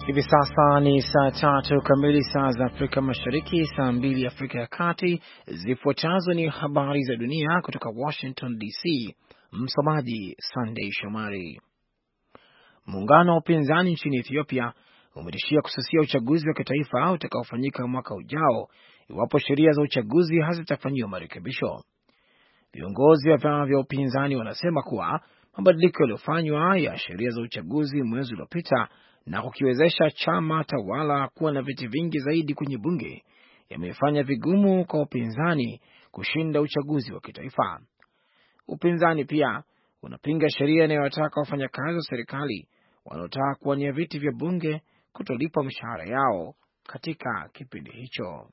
Hivi sasa ni saa tatu kamili saa za Afrika Mashariki, saa 2 Afrika ya Kati. Zifuatazo ni habari za dunia kutoka Washington DC. Msomaji Sunday Shomari. Muungano wa upinzani nchini Ethiopia umetishia kususia uchaguzi wa kitaifa utakaofanyika mwaka ujao iwapo sheria za uchaguzi hazitafanyiwa marekebisho. Viongozi wa vyama vya upinzani wanasema kuwa mabadiliko yaliyofanywa ya sheria za uchaguzi mwezi uliopita na kukiwezesha chama tawala kuwa na viti vingi zaidi kwenye bunge yamefanya vigumu kwa upinzani kushinda uchaguzi wa kitaifa. Upinzani pia unapinga sheria inayowataka wafanyakazi wa serikali wanaotaka kuwania viti vya bunge kutolipa mishahara yao katika kipindi hicho.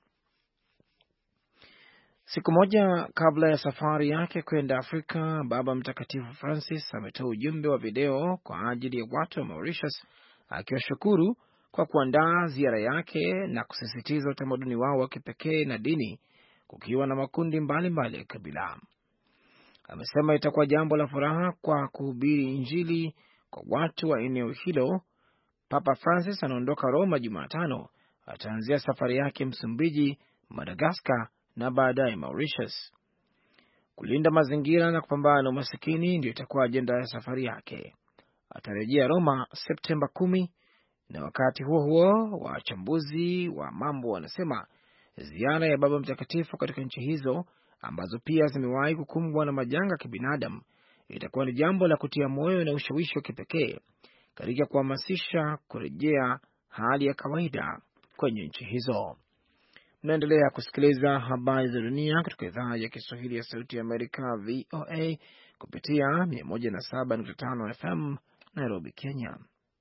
Siku moja kabla ya safari yake kwenda Afrika, Baba Mtakatifu Francis ametoa ujumbe wa video kwa ajili ya watu wa Mauritius akiwashukuru kwa kuandaa ziara yake na kusisitiza utamaduni wao wa kipekee na dini, kukiwa na makundi mbalimbali ya kabila. Amesema itakuwa jambo la furaha kwa kuhubiri Injili kwa watu wa eneo hilo. Papa Francis anaondoka Roma Jumatano, ataanzia safari yake Msumbiji, Madagascar na baadaye Mauritius. Kulinda mazingira na kupambana na umasikini ndio itakuwa ajenda ya safari yake. Atarejea Roma Septemba 10, na wakati huo huo wachambuzi wa mambo wanasema ziara ya Baba Mtakatifu katika nchi hizo ambazo pia zimewahi kukumbwa na majanga ya kibinadamu itakuwa ni jambo la kutia moyo na ushawishi wa kipekee katika kuhamasisha kurejea hali ya kawaida kwenye nchi hizo. Mnaendelea kusikiliza habari za dunia kutoka idhaa ya Kiswahili ya Sauti ya Amerika, VOA, kupitia 107.5 FM Nairobi, Kenya.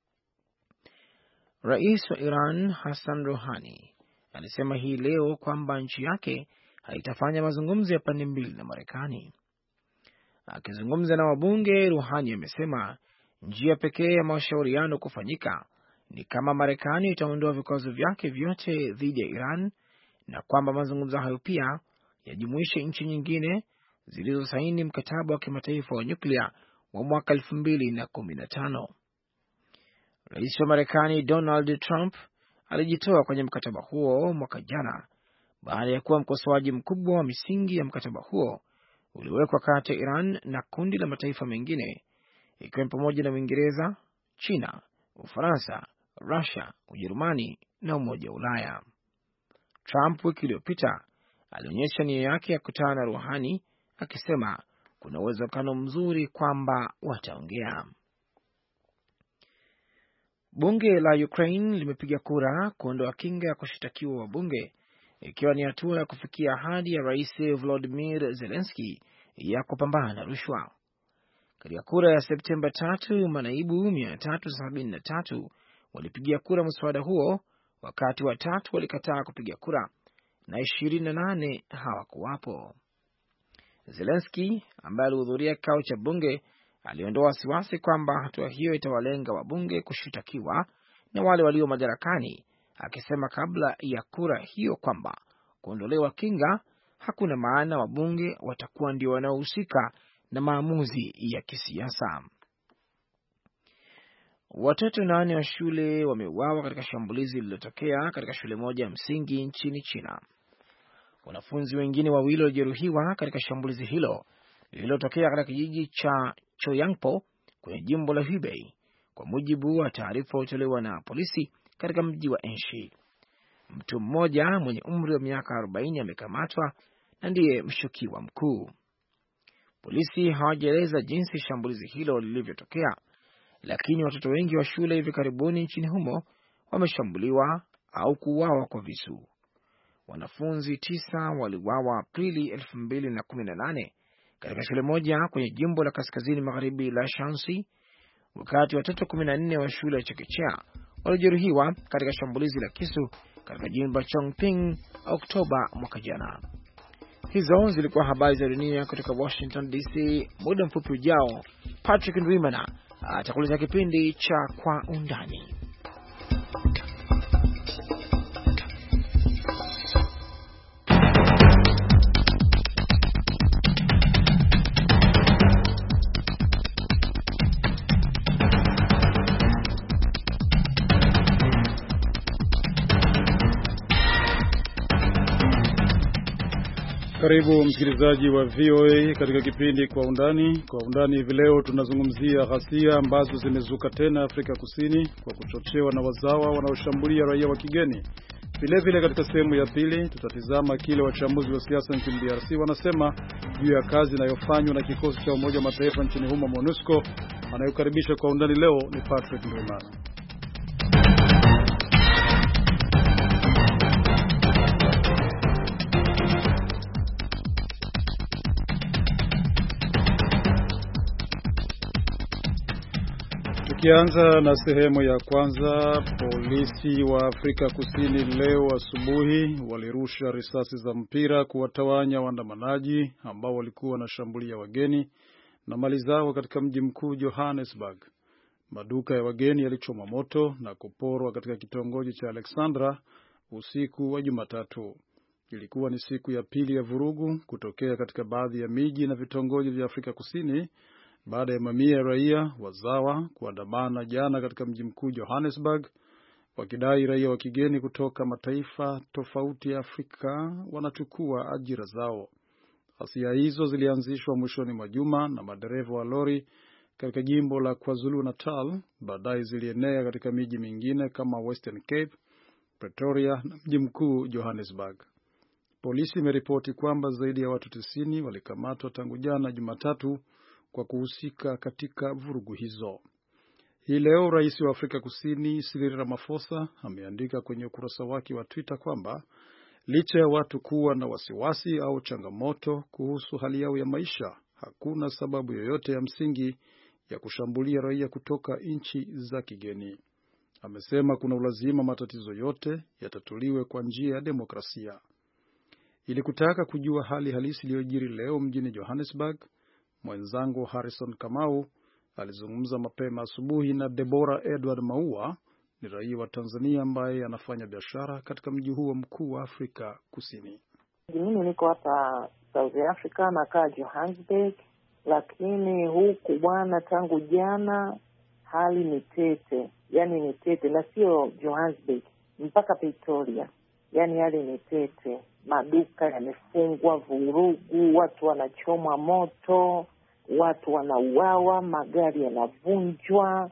Rais wa Iran Hassan Rouhani alisema hii leo kwamba nchi yake haitafanya mazungumzo ya pande mbili na Marekani. Akizungumza na wabunge, Rouhani amesema njia pekee ya mashauriano kufanyika ni kama Marekani itaondoa vikwazo vyake vyote dhidi ya Iran, na kwamba mazungumzo hayo pia yajumuishe nchi nyingine zilizosaini mkataba wa kimataifa wa nyuklia wa mwaka 2015. Rais wa Marekani Donald Trump alijitoa kwenye mkataba huo mwaka jana baada ya kuwa mkosoaji mkubwa wa misingi ya mkataba huo uliowekwa kati ya Iran na kundi la mataifa mengine ikiwa pamoja na Uingereza, China, Ufaransa, Russia, Ujerumani na Umoja wa Ulaya. Trump wiki iliyopita alionyesha nia yake ya kukutana na Rouhani akisema kuna uwezekano mzuri kwamba wataongea. Bunge la Ukraine limepiga kura kuondoa kinga ya kushtakiwa wabunge, ikiwa ni hatua ya kufikia ahadi ya Rais Volodymyr Zelensky ya kupambana na rushwa. Katika kura ya Septemba 3, manaibu 373 walipigia kura mswada huo, wakati watatu walikataa kupiga kura na 28 hawakuwapo. Zelensky ambaye alihudhuria kikao cha bunge aliondoa wasiwasi kwamba hatua hiyo itawalenga wabunge kushitakiwa na wale walio madarakani, akisema kabla ya kura hiyo kwamba kuondolewa kinga hakuna maana wabunge watakuwa ndio wanaohusika na maamuzi ya kisiasa. Watoto 8 wa shule wameuawa katika shambulizi lililotokea katika shule moja ya msingi nchini China. Wanafunzi wengine 2 walijeruhiwa katika shambulizi hilo lililotokea katika kijiji cha Choyangpo kwenye jimbo la Hubei, kwa mujibu wa taarifa iliyotolewa na polisi katika mji wa Enshi. Mtu mmoja mwenye umri wa miaka 40 amekamatwa na ndiye mshukiwa mkuu. Polisi hawajaeleza jinsi shambulizi hilo lilivyotokea, lakini watoto wengi wa shule hivi karibuni nchini humo wameshambuliwa au kuuawa kwa visu. Wanafunzi 9 waliuawa Aprili 2018 katika shule moja kwenye jimbo la kaskazini magharibi la Shanxi, wakati watoto 14 wa shule ya chekechea walijeruhiwa katika shambulizi la kisu katika jimbo la Chongqing Oktoba mwaka jana. Hizo zilikuwa habari za dunia kutoka Washington DC. Muda mfupi ujao, Patrick Ndwimana atakuletea kipindi cha Kwa Undani. Karibu msikilizaji wa VOA katika kipindi Kwa Undani. Kwa Undani hivi leo tunazungumzia ghasia ambazo zimezuka tena Afrika Kusini kwa kuchochewa na wazawa wanaoshambulia raia wa kigeni. Vile katika sehemu ya pili tutatizama kile wachambuzi wa siasa nchini DRC wanasema juu ya kazi inayofanywa na kikosi cha Umoja wa Mataifa nchini humo MONUSCO. Anayokaribisha Kwa Undani leo ni Patrick Ndwimana. Tukianza na sehemu ya kwanza, polisi wa Afrika Kusini leo asubuhi walirusha risasi za mpira kuwatawanya waandamanaji ambao walikuwa wanashambulia wageni na mali zao katika mji mkuu Johannesburg. Maduka ya wageni yalichomwa moto na kuporwa katika kitongoji cha Alexandra usiku wa Jumatatu. Ilikuwa ni siku ya pili ya vurugu kutokea katika baadhi ya miji na vitongoji vya Afrika Kusini baada ya mamia ya raia wazawa kuandamana jana katika mji mkuu Johannesburg wakidai raia wa kigeni kutoka mataifa tofauti ya Afrika wanachukua ajira zao. Ghasia hizo zilianzishwa mwishoni mwa juma na madereva wa lori katika jimbo la KwaZulu-Natal, baadaye zilienea katika miji mingine kama Western Cape, Pretoria na mji mkuu Johannesburg. Polisi imeripoti kwamba zaidi ya watu 90 walikamatwa tangu jana Jumatatu kwa kuhusika katika vurugu hizo. Hii leo Rais wa Afrika Kusini Cyril Ramaphosa ameandika kwenye ukurasa wake wa Twitter kwamba licha ya watu kuwa na wasiwasi au changamoto kuhusu hali yao ya maisha, hakuna sababu yoyote ya msingi ya kushambulia raia kutoka nchi za kigeni. Amesema kuna ulazima matatizo yote yatatuliwe kwa njia ya demokrasia. Ili kutaka kujua hali halisi iliyojiri leo mjini Johannesburg, mwenzangu Harrison Kamau alizungumza mapema asubuhi na Deborah Edward Maua, ni raia wa Tanzania ambaye anafanya biashara katika mji huo mkuu wa Afrika Kusini. Mimi niko hapa South Africa nakaa Johannesburg, lakini huku bwana tangu jana hali ni tete. Yaani ni tete na sio Johannesburg, mpaka Pretoria. Yaani hali ni tete. Maduka yamefungwa, vurugu, watu wanachomwa moto, watu wanauawa, magari yanavunjwa.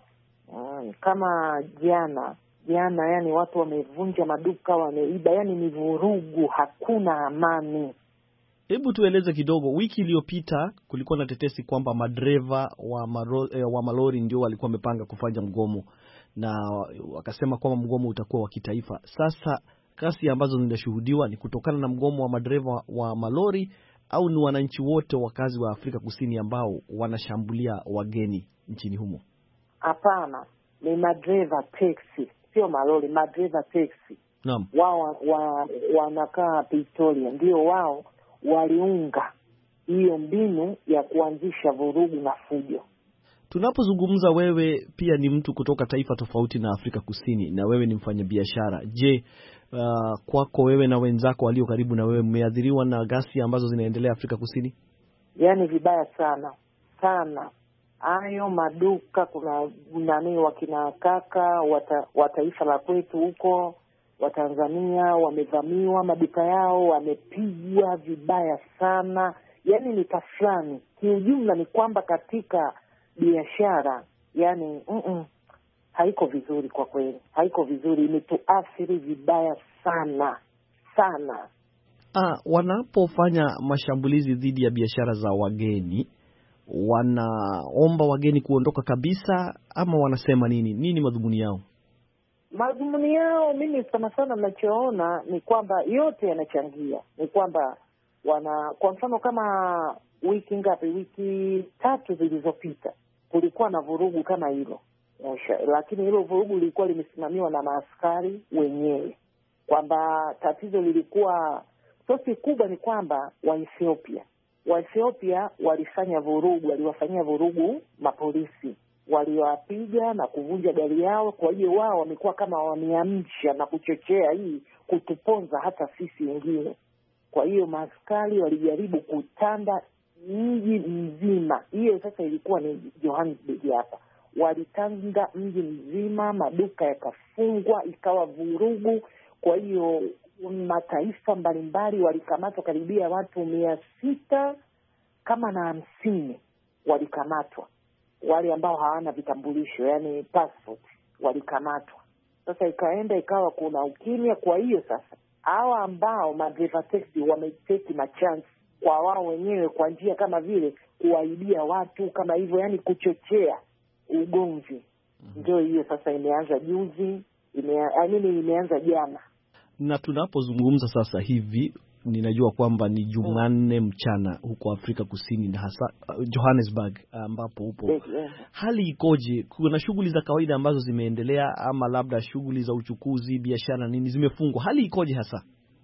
Kama jana yani watu wamevunja maduka, wameiba, yani ni vurugu, hakuna amani. Hebu tueleze kidogo, wiki iliyopita kulikuwa na tetesi kwamba madereva wa malori ndio walikuwa wamepanga kufanya mgomo na wakasema kwamba mgomo utakuwa wa kitaifa. Sasa kasi ambazo zinashuhudiwa ni kutokana na mgomo wa madereva wa malori au ni wananchi wote wakazi wa Afrika Kusini ambao wanashambulia wageni nchini humo? Hapana, ni madereva taxi, sio malori, madereva taxi. Naam. Wao wanakaa Pretoria, ndio wao waliunga hiyo mbinu ya kuanzisha vurugu na fujo. Tunapozungumza, wewe pia ni mtu kutoka taifa tofauti na Afrika Kusini na wewe ni mfanyabiashara. Je, kwako wewe na wenzako walio karibu na wewe mmeathiriwa na ghasia ambazo zinaendelea Afrika Kusini? Yaani vibaya sana. Sana. Hayo maduka kuna wakina kaka wa taifa la kwetu huko wa Tanzania wamevamiwa, maduka yao wamepigwa vibaya sana. Yaani ni tafrani. Kiujumla ni kwamba katika biashara yani haiko vizuri kwa kweli. Haiko vizuri, imetuathiri vibaya sana sana. Wanapofanya mashambulizi dhidi ya biashara za wageni, wanaomba wageni kuondoka kabisa ama wanasema nini? Nini madhumuni yao? Madhumuni yao mimi sana ninachoona ni kwamba yote yanachangia. Ni kwamba kwa mfano kama wiki 3 zilizopita kulikuwa na vurugu kama hilo. Lakini hilo vurugu lilikuwa limesimamiwa na maaskari wenyewe. Kwamba tatizo lilikuwa sosi kubwa ni kwamba Waethiopia waliwafanyia vurugu mapolisi. Waliwapiga na kuvunja gari yao, kwa hiyo wao wamekuwa kama wameamsha na kuchochea hii kutuponza hata sisi wengine. Kwa hiyo maaskari walijaribu kutanda mji mzima. Hiyo sasa ilikuwa ni Johannesburg hapa. Walitanga mji mzima, maduka yakafungwa, ikawa vurugu. Kwa hiyo mataifa mbalimbali walikamatwa, karibia watu 650 walikamatwa, wale ambao hawana vitambulisho, yani passport, walikamatwa. Sasa ikawa kuna ukimya. Kwa hiyo sasa hawa ambao madriver taxi wameteki machance kwa wao wenyewe kwa njia kama vile kuwaibia watu kama hivyo, yani kuchochea ugomvi. Ndio hiyo sasa imeanza juzi, imeanza jana. Na tunapozungumza sasa hivi ninajua kwamba ni Jumanne mchana huko Afrika Kusini na hasa Johannesburg ambapo upo. Hali ikoje? Kuna shughuli za kawaida ambazo zimeendelea ama labda shughuli za uchukuzi, biashara nini zimefungwa? Hali ikoje hasa?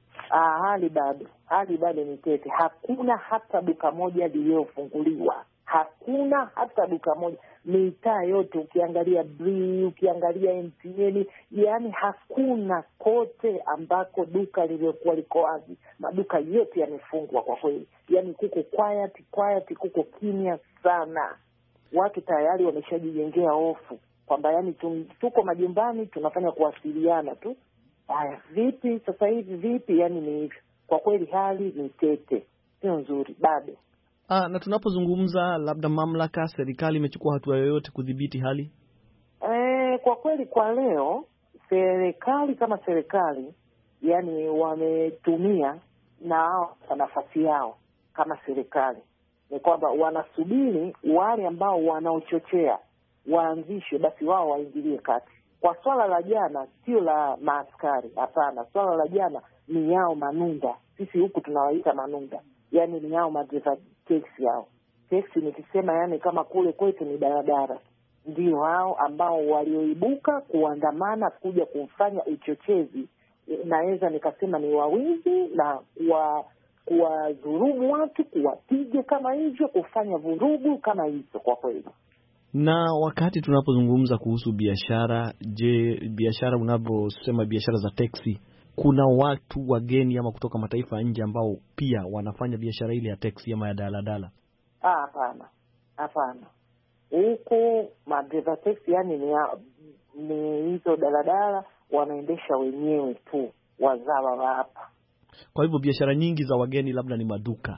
Hali bado ni tete. Hakuna hata duka moja lililofunguliwa. Hakuna hata duka moja. Mitaa yote ukiangalia Bri, ukiangalia MTN, yani hakuna kote ambako duka lilikuwa liko wazi. Maduka yote yamefungwa kwa kweli. Yani kuko quiet, kuko kimya sana. Watu tayari wameshajijengea hofu kwamba yani tuko majumbani tunafanya kuwasiliana tu. Haya, vipi sasa hivi vipi? Yani ni hivi. Kwa kweli hali ni tete. Sio nzuri bado. Na tunapozungumza labda mamlaka, serikali imechukua hatua yoyote kudhibiti hali? Kwa kweli kwa leo serikali kama serikali yani wametumia na nafasi yao kama serikali. Ni kwamba wanasubiri wale ambao wanaochochea waanzishe, basi wao waingilie kati. Kwa swala la jana sio la maaskari, hapana. Swala la jana ni yao manunda. Sisi huku tunawaita manunda. Yani ni yao madriver taxi yao. Taxi nikisema yani kama kule kwetu ni daladala. Ndio hao ambao walioibuka kuandamana kuja kufanya uchochezi. Naweza nikasema ni wawizi na kuwadhulumu watu, kuwapiga kama hivyo, kufanya vurugu kama hizo kwa kweli. Na wakati tunapozungumza kuhusu biashara, je, biashara unaposema biashara za taxi, kuna watu wageni ama kutoka mataifa nje ambao pia wanafanya biashara ile ya taxi ama ya daladala? Hapana. Huko madriver taxi yani ni hizo daladala wanaendesha wenyewe tu, wazawa wa hapa. Kwa hivyo biashara nyingi za wageni labda ni maduka.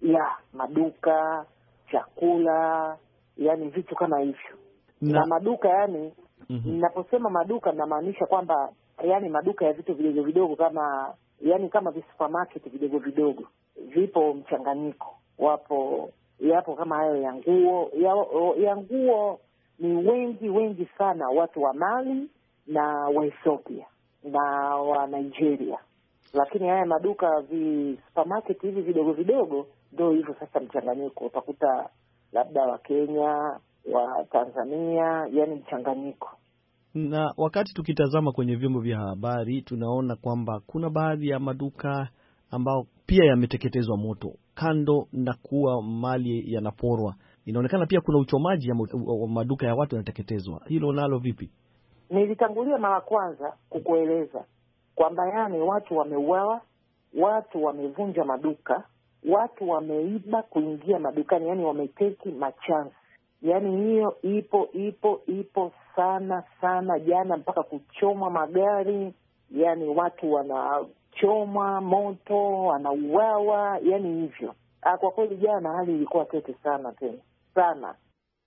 Maduka, chakula, yani vitu kama hivyo. Na maduka yani ninaposema maduka namaanisha kwamba yani maduka ya vitu vidogo vidogo kama yani kama supermarket vidogo vidogo. Vipo mchanganyiko. Yapo kama hayo ya nguo. Ya nguo ni wengi sana, watu wa Mali na wa Ethiopia na wa Nigeria. Lakini haya maduka supermarket hivi vidogo vidogo ndio hivyo sasa mchanganyiko. Utakuta labda wa Kenya, wa Tanzania, yani mchanganyiko. Na wakati tukitazama kwenye vyombo vya habari tunaona kwamba kuna baadhi ya maduka ambao pia yameteketezwa moto. Kando na kuwa mali yanaporwa, inaonekana pia kuna uchomaji wa maduka ya watu yanateketezwa. Hilo nalo vipi? Nilitangulia mara kwanza kukueleza kwamba yani watu wameuawa, watu wamevunja maduka, watu wameiba kuingia madukani, yani wameteki machance. Yani hiyo ipo sana jana, mpaka kuchoma magari, yani watu wanachoma moto, wanauawa, yani hivyo. Kwa kweli jana hali ilikuwa tete sana.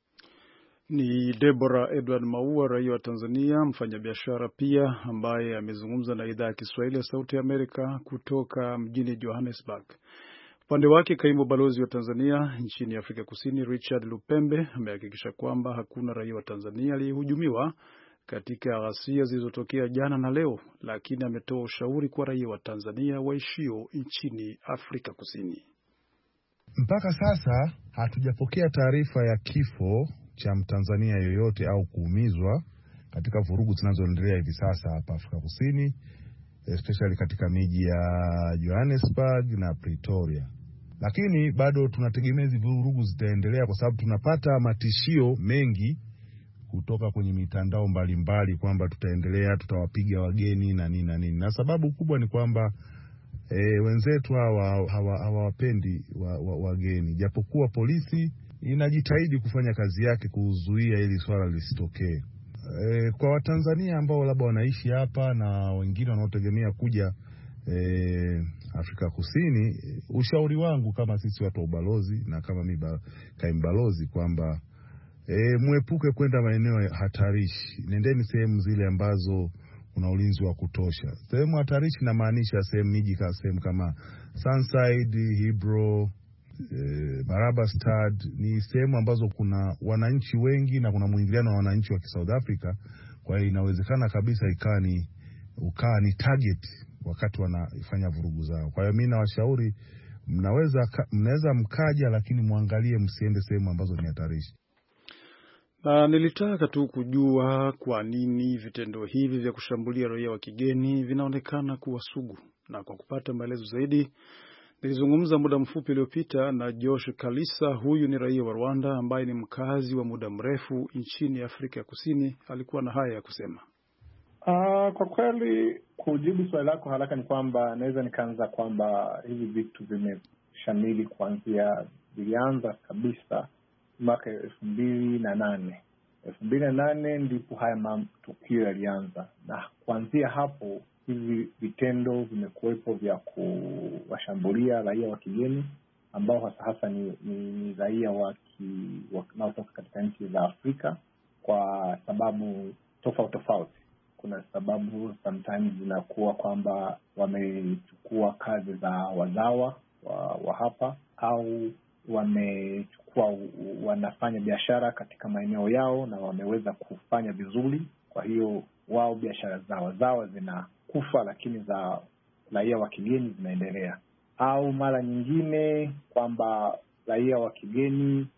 Ni Deborah Edward Maua, raia wa Tanzania, mfanyabiashara pia, ambaye amezungumza na idhaa ya Kiswahili ya Sauti ya Amerika kutoka mjini Johannesburg. Upande wake, kaimu balozi wa Tanzania nchini Afrika Kusini Richard Lupembe amehakikisha kwamba hakuna raia wa Tanzania aliyehujumiwa katika ghasia zilizotokea jana na leo, lakini ametoa ushauri kwa raia wa Tanzania waishio nchini Afrika Kusini. Mpaka sasa hatujapokea taarifa ya kifo cha Mtanzania yoyote au kuumizwa katika vurugu zinazoendelea hivi sasa hapa Afrika Kusini, especially katika miji ya Johannesburg na Pretoria. Lakini bado tunategemea hizo vurugu zitaendelea kwa sababu tunapata matishio mengi kutoka kwenye mitandao mbalimbali kwamba tutaendelea, tutawapiga wageni na nini. Na sababu kubwa ni kwamba wenzetu hawawapendi wageni, japokuwa polisi inajitahidi kufanya kazi yake kuzuia ili swala lisitokee. Kwa Watanzania ambao labda wanaishi hapa na wengine wanaotegemea kuja Afrika Kusini, ushauri wangu kama sisi watu wa ubalozi na kama mimi kaimu balozi kwamba muepuke kwenda maeneo hatarishi. Nendeni sehemu zile ambazo kuna ulinzi wa kutosha. Sehemu hatarishi na maanisha sehemu kama Sunside, Hebron, Marabastad, ni sehemu ambazo kuna wananchi wengi na kuna muingiliano wa wananchi wa South Africa. Kwa hiyo inawezekana kabisa ukaa ni target wakati wanafanya vurugu zao. Kwa hiyo mimi nawashauri mnaweza mkaja, lakini muangalie msiende sehemu ambazo ni hatarishi. Na nilitaka tu kujua kwa nini vitendo hivi vya kushambulia raia wa kigeni vinaonekana kuwa sugu. Na kwa kupata maelezo zaidi, nilizungumza muda mfupi uliopita na Josh Kalisa. Huyu ni raia wa Rwanda ambaye ni mkazi wa muda mrefu nchini Afrika ya Kusini. Alikuwa na haya ya kusema. Kwa kweli kujibu swali lako haraka ni kwamba naweza nikaanza kwamba hivi vitu vimeshamili kuanzia, vilianza kabisa mwaka 2008. 2008 ndipo haya matukio yalianza, na kuanzia hapo hivi vitendo vimekuwepo vya kuwashambulia raia wa kigeni ambao hasa ni raia wanaotoka katika nchi za Afrika kwa sababu tofauti. Kuna sababu sometimes zinakuwa kwamba wamechukua kazi za wazawa wa hapa, au wanafanya biashara katika maeneo yao na wameweza kufanya vizuri. Kwa hiyo wao biashara zao zawa zinakufa, lakini za raia wa kigeni zinaendelea. Au mara nyingine kwamba raia wa kigeni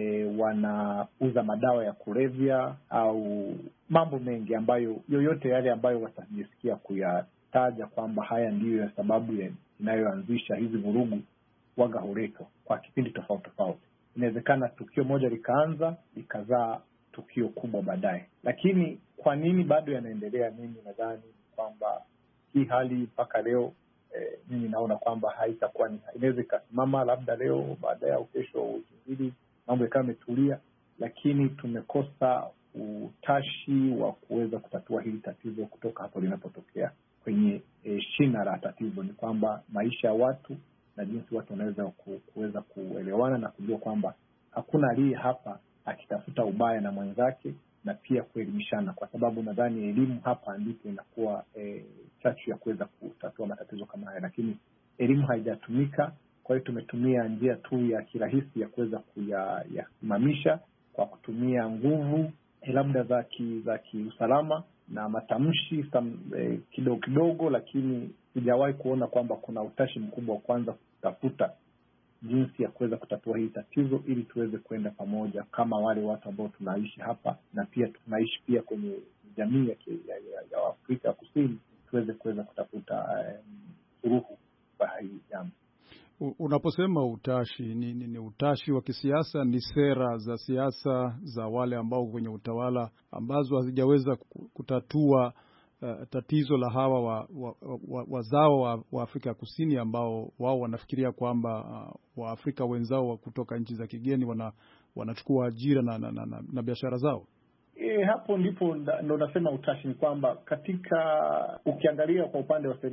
wanauza madawa ya kulevya au mambo mengi ambayo yoyote yale ambayo watajisikia kuyataja kwamba haya ndiyo ya sababu inayoanzisha hizi vurugu waga horeto kwa kipindi tofauti. Inawezekana tukio moja likaanza likazaa tukio kubwa baadaye. Lakini kwa nini bado yanaendelea? Mimi nadhani kwamba hii hali mpaka leo mimi naona kwamba haitakuwa, inaweza ikasimama labda leo, baadaye au kesho, wiki mbili, mambo yakawa yametulia, lakini tumekosa utashi wa kuweza kutatua hili tatizo kutoka hapo linapotokea. Kwenye shina la tatizo ni kwamba maisha ya watu na jinsi watu wanaweza kuweza kuelewana na kujua kwamba hakuna aliye hapa akitafuta ubaya na mwenzake, na pia kuelimishana, kwa sababu nadhani elimu hapa ndipo inakuwa chachu ya kuweza kutatua matatizo kama haya. Lakini elimu haijatumika, kwa hiyo tumetumia njia tu ya kirahisi ya kuweza kuyasimamisha kwa kutumia nguvu labda za kiusalama na matamshi kidogo, lakini sijawahi kuona kwamba kuna utashi mkubwa wa kwanza kutafuta jinsi ya kuweza kutatua hii tatizo, ili tuweze kwenda pamoja kama wale watu ambao tunaishi hapa na pia tunaishi pia kwenye jamii ya Afrika Kusini, tuweze kuweza kutafuta suluhu kwa hii jambo. Unaposema utashi, ni utashi wa kisiasa, ni sera za siasa za wale ambao kwenye utawala ambazo hazijaweza kutatua tatizo la hawa wazao wa Afrika Kusini ambao wao wanafikiria kwamba Waafrika wenzao kutoka nchi za kigeni wanachukua ajira na biashara zao. Hapo ndipo ndo nasema utashi ni kwamba ukiangalia kwa upande wa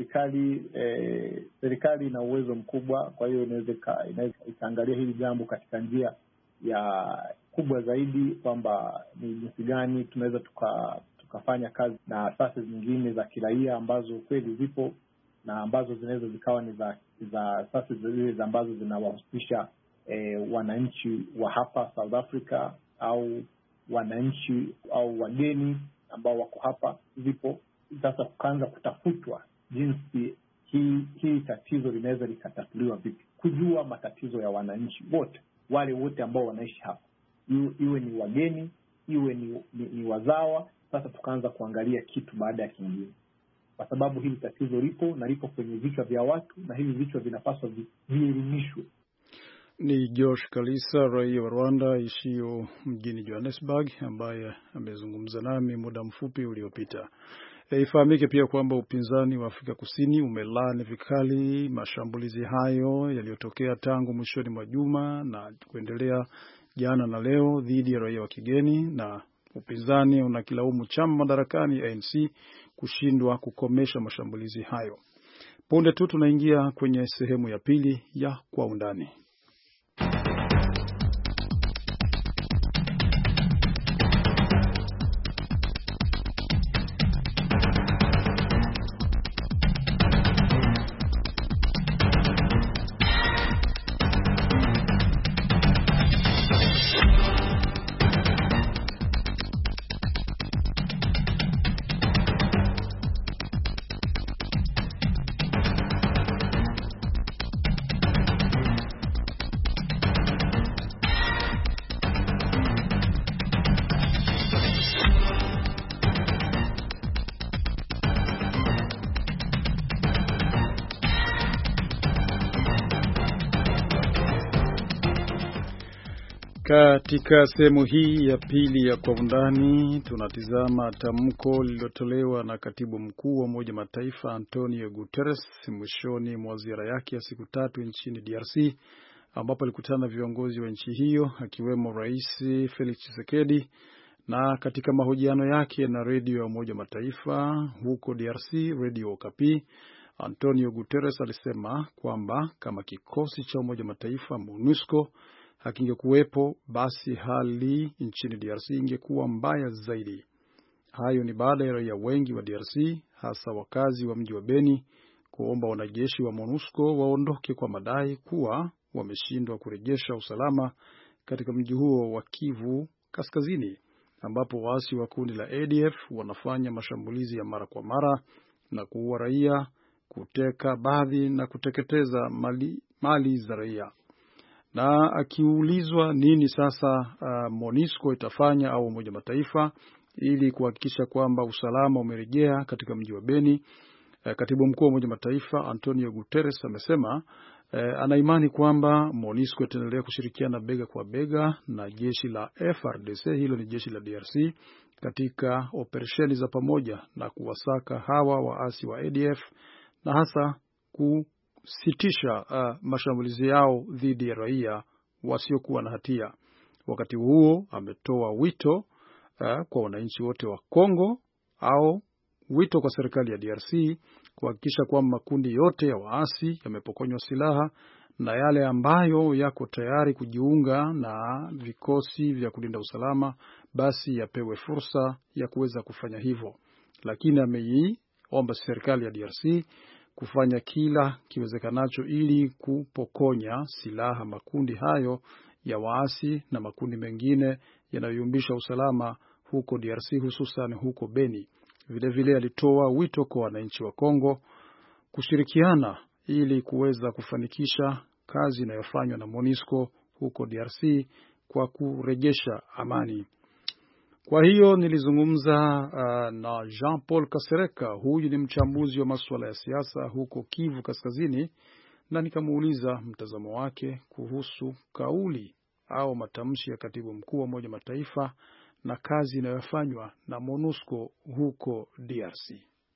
serikali ina uwezo mkubwa, kwa hiyo inaweza ikaangalia hili jambo katika njia ya kubwa zaidi, kwamba ni jinsi gani tunaweza tukafanya kazi na asasi zingine za kiraia ambazo kweli zipo na ambazo zinaweza zikawa ni za asasi zile ambazo zinawahusisha wananchi wa hapa South Africa au wananchi au wageni ambao wako hapa. Zipo sasa kuanza kutafutwa jinsi hii tatizo linaweza likatatuliwa vipi, kujua matatizo ya wananchi wote, wale wote ambao wanaishi hapa, iwe ni wageni, iwe ni wazawa. Sasa tukaanza kuangalia kitu baada ya kingine, kwa sababu hili tatizo lipo kwenye vichwa vya watu, na hivi vichwa vinapaswa vielimishwe. Ni Josh Kalisa, raia wa Rwanda ishio mjini Johannesburg, ambaye amezungumza nami muda mfupi uliopita. Ifahamike pia kwamba upinzani wa Afrika Kusini umelaani vikali mashambulizi hayo yaliyotokea tangu mwishoni mwa juma na kuendelea jana na leo dhidi ya raia wa kigeni, na upinzani unakilaumu chama madarakani ANC kushindwa kukomesha mashambulizi hayo. Punde tu tunaingia kwenye sehemu ya pili ya Kwa Undani. Katika sehemu hii ya pili ya Kwa Undani tunatizama tamko lililotolewa na Katibu Mkuu wa Umoja Mataifa Antonio Guterres mwishoni mwa ziara yake ya siku 3 nchini DRC, ambapo alikutana na viongozi wa nchi hiyo akiwemo Rais Felix Tshisekedi. Na katika mahojiano yake na redio ya Umoja Mataifa huko DRC, Radio Okapi, Antonio Guterres alisema kwamba kama kikosi cha Umoja Mataifa MONUSCO hakingekuwepo, basi hali nchini DRC ingekuwa mbaya zaidi. Hayo ni baada ya raia wengi wa DRC, hasa wakazi wa mji wa Beni, kuomba wanajeshi wa MONUSCO waondoke kwa madai kuwa wameshindwa kurejesha usalama katika mji huo wa Kivu Kaskazini, ambapo waasi wa kundi la ADF wanafanya mashambulizi ya mara kwa mara na kuua raia, kuteka baadhi na kuteketeza mali za raia. Na akiulizwa nini sasa MONUSCO itafanya au Umoja Mataifa ili kuhakikisha kwamba usalama umerejea katika mji wa Beni, Katibu Mkuu wa Umoja Mataifa Antonio Guterres amesema anaimani kwamba MONUSCO itaendelea kushirikiana bega kwa bega na jeshi la FARDC, hilo ni jeshi la DRC, katika operesheni za pamoja na kuwasaka hawa waasi wa ADF na hasa kusitisha mashambulizi yao dhidi ya raia wasiokuwa na hatia. Wakati huo ametoa wito kwa wananchi wote wa Kongo au wito kwa serikali ya DRC kuhakikisha kwamba makundi yote ya waasi yamepokonywa silaha na yale ambayo yako tayari kujiunga na vikosi vya kulinda usalama basi yapewe fursa ya kuweza kufanya hivyo. Lakini ameiomba serikali ya DRC kufanya kila kiwezekanacho ili kupokonya silaha makundi hayo ya waasi na makundi mengine yanayoyumbisha usalama huko DRC, hususan huko Beni. Vile alitoa wito kwa wananchi wa Kongo kushirikiana ili kuweza kufanikisha kazi inayofanywa na MONUSCO huko DRC kwa kurejesha amani. Kwa hiyo nilizungumza na Jean-Paul Kasereka, huyu ni mchambuzi wa masuala ya siasa huko Kivu Kaskazini, na nikamuuliza mtazamo wake kuhusu kauli au matamshi ya Katibu Mkuu wa Umoja Mataifa na kazi inayofanywa na MONUSCO huko DRC.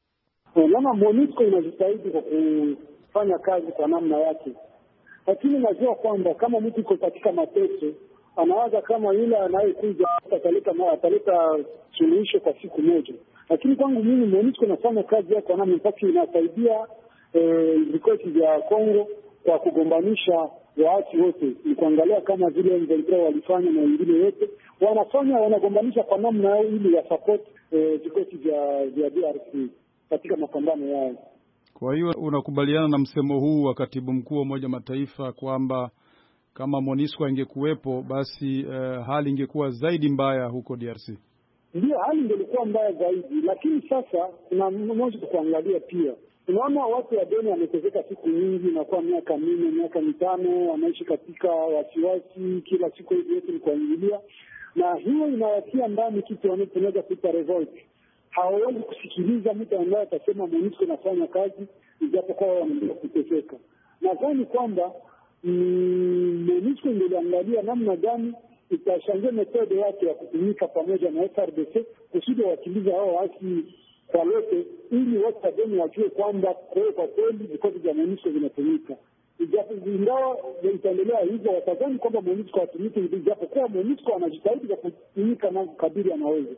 Naona MONUSCO inajitahidi kwa kufanya kazi kwa namna yake, lakini najua kwamba kama mtu iko katika mateso anawaza kama yule anayekuja ataleta suluhisho kwa siku moja. Lakini kwangu mimi MONUSCO inafanya kazi yake kwa namna mpaka inasaidia vikosi vya Kongo kwa kugombanisha waasi wote. Ni kuangalia kama vile M23 walifanya na wengine wote wanagombanisha kwa namna yao ili ya support vikosi vya DRC katika mapambano yao. Kwa hiyo unakubaliana na msemo huu wa Katibu Mkuu wa Umoja Mataifa kwamba kama MONUSCO ingekuwepo basi hali ingekuwa zaidi mbaya huko DRC? Ndio, hali ingekuwa mbaya zaidi, lakini sasa kuna mmoja kuangalia pia. Unaona watu wa Beni wameteseka siku nyingi, na kwa miaka 4, miaka 5 wanaishi katika wasiwasi, kila siku hivi yote ni kuingilia, na hiyo inawatia ndani kitu wanaweza kuita revolt. Hawawezi kusikiliza mtu ambaye atasema MONUSCO inafanya kazi ijapokuwa wanaendelea kuteseka. Nadhani kwamba MONUSCO ingeliangalia namna gani itashangia metode yake ya kutumika pamoja na FARDC kusudi wakiliza hao waasi kwa lote, ili watu wa Beni wajue kwamba kwa kweli vikosi vya MONUSCO vinatumika. Ingawa itaendelea hivyo, watazani kwamba MONUSCO hatumiki, ijapokuwa MONUSCO anajitahidi kwa kutumika na kadiri anaweza.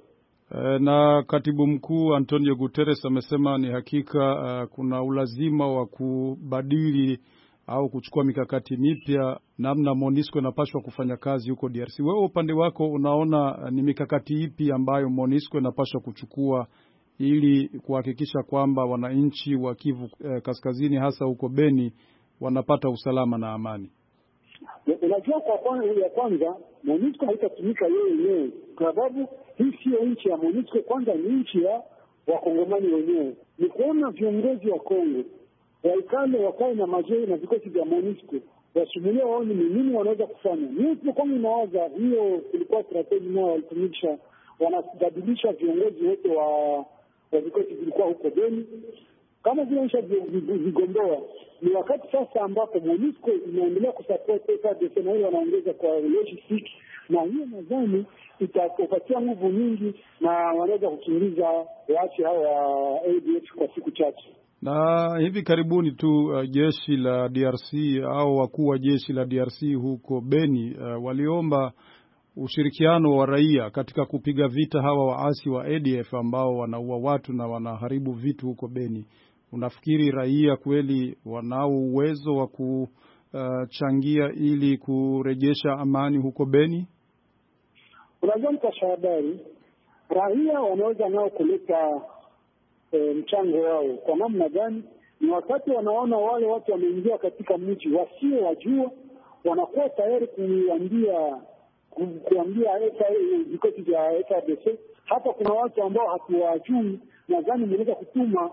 Na katibu mkuu Antonio Guterres amesema ni hakika kuna ulazima wa kubadili au kuchukua mikakati mipya namna MONUSCO inapaswa kufanya kazi huko DRC. Wewe upande wako unaona ni mikakati ipi ambayo MONUSCO inapaswa kuchukua ili kuhakikisha kwamba wananchi wa Kivu Kaskazini hasa huko Beni wanapata usalama na amani? Unajua, ya kwanza MONUSCO haitatumika yeye yenyewe, kwa sababu hii sio nchi ya MONUSCO. Kwanza ni nchi ya wakongomani wenyewe. Ni kuona viongozi wa Kongo wakae na majeshi na vikosi vya MONUSCO wasimulie waone ni nini wanaweza kufanya. Mimi kwangu inawaza hiyo ilikuwa strategy nao walitumikisha, wanabadilisha viongozi wote wa vikosi vilikuwa huko Beni kama vile nisha vigomboa. Ni wakati sasa ambapo MONUSCO inaendelea kusupport FARDC na hiyo wanaongeza kwa logistics, na hiyo nadhani itapatia nguvu nyingi na wanaweza kukimbiza waasi hao wa ADF kwa siku chache. Na hivi karibuni tu jeshi la DRC au wakuu wa jeshi la DRC huko Beni waliomba ushirikiano wa raia katika kupiga vita hawa waasi wa ADF ambao wanaua watu na wanaharibu vitu huko Beni. Unafikiri raia kweli wanao uwezo wa kuchangia ili kurejesha amani huko Beni? Unajua, mpasha habari, raia wanaweza nao kuleta mchango wao. Kwa namna gani? Ni wakati wanaona wale watu wameingia katika mji wasio wajua, wanakuwa tayari kuambia vikosi vya FARDC. Hapa kuna watu ambao hatuwajui, nadhani mnaweza kutuma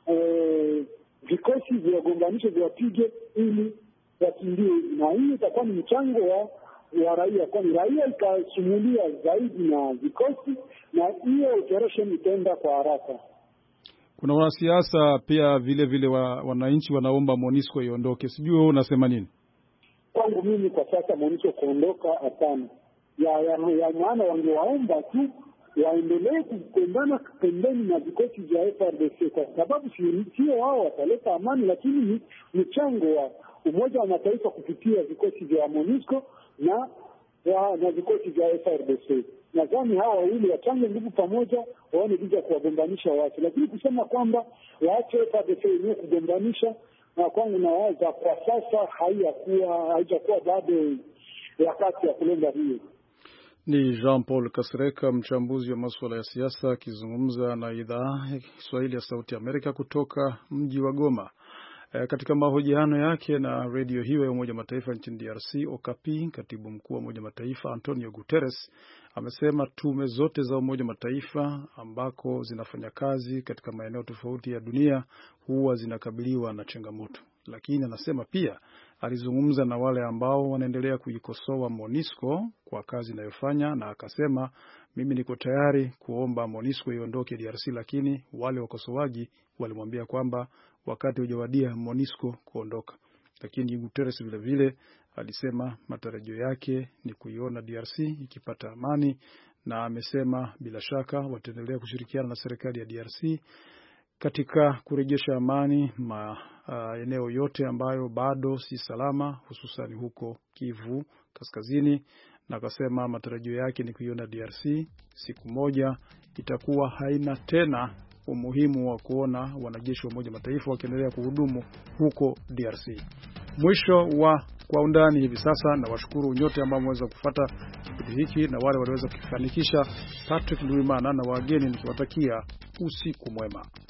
vikosi vya gombanisho viwapige ili wakimbie, na hii itakuwa ni mchango wa raia, kwani raia ikasumulia zaidi na vikosi, na hiyo operation itaenda kwa haraka. Kuna wanasiasa pia vile wananchi wanaomba MONUSCO iondoke. Sijui wewe unasema nini? Kwangu mimi kwa sasa MONUSCO kuondoka hapana. Ya maana wangewaomba tu waendelee kupendana pembeni na vikosi vya FARDC, kwa sababu sio wao wataleta amani, lakini ni mchango wa Umoja wa Mataifa kupitia vikosi vya MONUSCO na vikosi vya FARDC. Nadhani hawa wawili wachange nguvu pamoja, waone jinsi ya kuwagombanisha watu, lakini kusema kwamba waache FARDC yenyewe kugombanisha, na kwangu nawaza kwa sasa haijakuwa bado wakati ya kulenda hiyo. Ni Jean-Paul Kasereka, mchambuzi wa masuala ya siasa, akizungumza na idhaa ya Kiswahili ya Sauti ya Amerika kutoka mji wa Goma. Katika mahojiano yake na redio hiyo ya Umoja wa Mataifa nchini DRC, Okapi, katibu mkuu wa Umoja wa Mataifa Antonio Guterres amesema tume zote za Umoja wa Mataifa ambako zinafanya kazi katika maeneo tofauti ya dunia huwa zinakabiliwa na changamoto. Lakini anasema pia alizungumza na wale ambao wanaendelea kuikosoa MONUSCO kwa kazi inayofanya, na akasema mimi niko tayari kuomba MONUSCO iondoke DRC, lakini wale wakosoaji walimwambia kwamba wakati hujawadia MONUSCO kuondoka. Lakini Guterres vile alisema matarajio yake ni kuiona DRC ikipata amani, na amesema bila shaka wataendelea kushirikiana na serikali ya DRC katika kurejesha amani eneo yote ambayo bado si salama, hususan huko Kivu Kaskazini, na akasema matarajio yake ni kuiona DRC siku moja itakuwa haina tena umuhimu wa kuona wanajeshi wa Umoja Mataifa wakiendelea kuhudumu huko DRC. Mwisho wa Kwa Undani hivi sasa, na washukuru nyote ambao mweza kufuata kipindi hiki na wale waliweza kukifanikisha. Patrick Ndwimana na wageni nikiwatakia usiku mwema.